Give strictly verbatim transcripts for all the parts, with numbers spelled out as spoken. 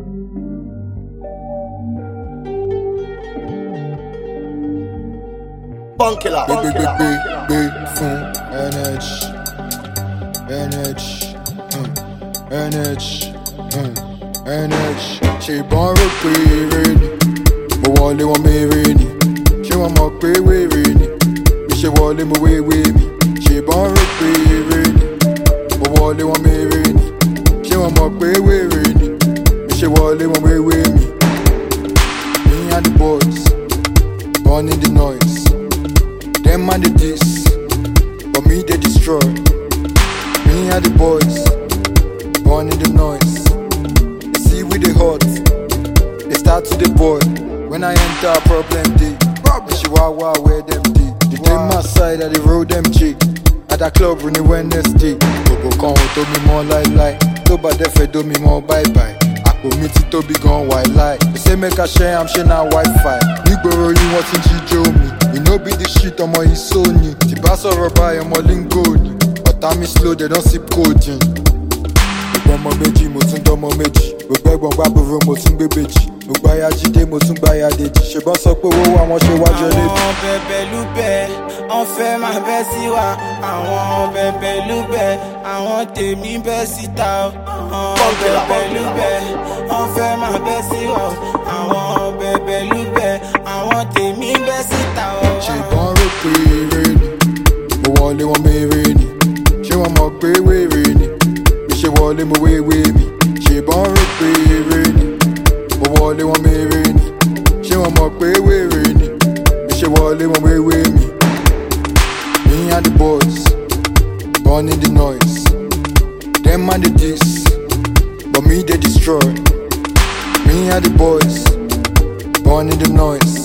Bunkilla, Big, big, big, big, Bunkilla. big fun. Energy, energy, mm. energy, mm. energy. Ṣé ìbọn rò pé eré ni? Mo wọlé wọn mèrè ni. Ṣé wọ́n mọ̀ pé wèrè ni? Mi ṣe wọlé mo wéwé mi. Ṣé ìbọn rò pé eré ni? Mo wọlé wọn mèrè ni. Ṣé wọ́n mọ̀ pé wèrè ni? Mi ṣe wọlé wọn wéwé mi. Me and the boys, born in the noise. Them and the diss, but me they destroy. Me and the boys, born in the noise. They see we the hot, they start to the boy. When I enter a problem day, they she wow wow where them day. They take my side and they roll them cheek. At the club when they Wednesday, Bobo come to me more like like. To bad they do me more bye bye. Àpò mi ti tóbi gan why lie. They say make I share, I'm sharing our Wi-Fi. Nígboro yín wọ́n ti ń jíjó mi. We no be the shit ọmọ yìí sóni. Tí bá sọ̀rọ̀ báyìí ọmọ lingo ni. Ọ̀tá mi slow they don sip codeine. Gbogbo ọmọ méjì mo tún dọ́mọ méjì. Gbogbo ẹ̀gbọ́n gbàbúrò mo tún gbé bèjì. Gbogbo aya jíde mo tún gbá aya dèjì. Ṣèbọn sọ pé owó àwọn ṣe wájú ẹ lébi. Àwọn bẹ̀bẹ̀lúbẹ̀ wọ́n fẹ́ máa bẹ́ sí wa. Àwọn bẹ̀bẹ̀lúbẹ̀ àwọn tèmi bẹ́ síta o. Àwọn bẹ̀bẹ̀lúbẹ̀ wọ́n fẹ́ máa bẹ́ sí wa. Àwọn bẹ̀bẹ̀lúbẹ̀ àwọn tèmi bẹ́ síta o. Ṣé ìbọn rò pé eré ni? Mo wọlé wọn mèrè ni. Ṣé wọ́n mọ̀ pé wèrè ni? Mi ṣe wọlé mo wéwé mi. Ṣé ìbọn rò pé eré ni? Mo wọlé wọn mèrè ni. Ṣé wọ́n mọ̀ pé wèrè ni? Mi ṣe wọlé wọn wéwé mi. Me and the boys, born in the noise. Them and the diss, but me they destroy. Me and the boys, born in the noise.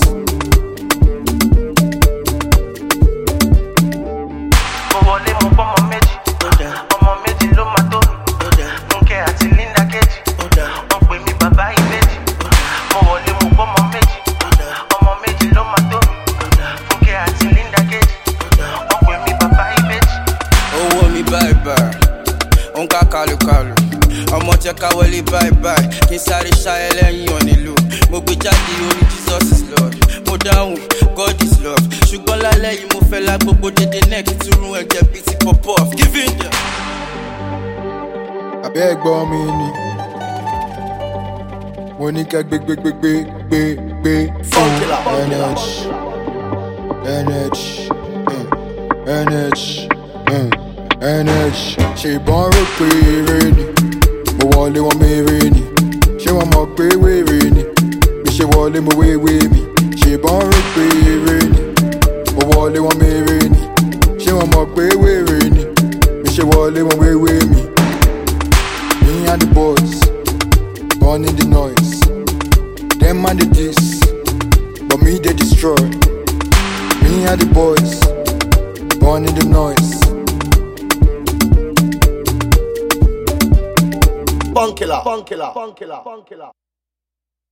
Mo wọlé mo bọ́mọ méjì, ọmọ méjì ló máa tó mi. Fúnkẹ́ àti Linda Kejì, wọ́n pè mí bàbá ìbejì. Mo wọlé mo bọ́mọ méjì, ọmọ méjì ló máa tó mi. Fúnkẹ́ àti Linda Kejì, wọ́n pè mí bàbá ìbejì. Owó mi báyìí báyìí, ó ń ká kálukàlù. Ọmọ jẹ́ ká wọlé báyìí báyìí, kí n sáré ṣayẹ lẹ́yìn ọ̀nìlú. Mo gbé jáde orí Jesus is Lord. Mo dáhùn God is love. Ṣùgbọ́n lálẹ́ yìí mo fẹ́ la gbogbo dédé náà kí túrú ẹ̀jẹ̀ bíi ti pop-off. Giving them. Àbí ẹ̀gbọ́n mi ni. Mo ní kẹ́ gbé gbé gbé gbé gbé gbé fún Bunkilla, Bunkilla, energy, energy, mm. energy, mm. energy. Ṣé ìbọn rò pé eré ni? Mo wọlé wọn mèrè ni. Ṣé wọ́n mọ̀ pé wèrè ni? Mi ṣe wọlé mo wéwé mi. Ṣé ìbọn rò pé eré ni? Mo wọlé wọn mèrè ni. Ṣé wọ́n mọ̀ pé wèrè ni? Mi ṣe wọlé wọn wéwé mi. Me and the boys, born in the noise. Them and the diss, but me they destroy. Me and the boys, born in the noise. Bunkilla, Bunkilla, Bunkilla, Bunkilla.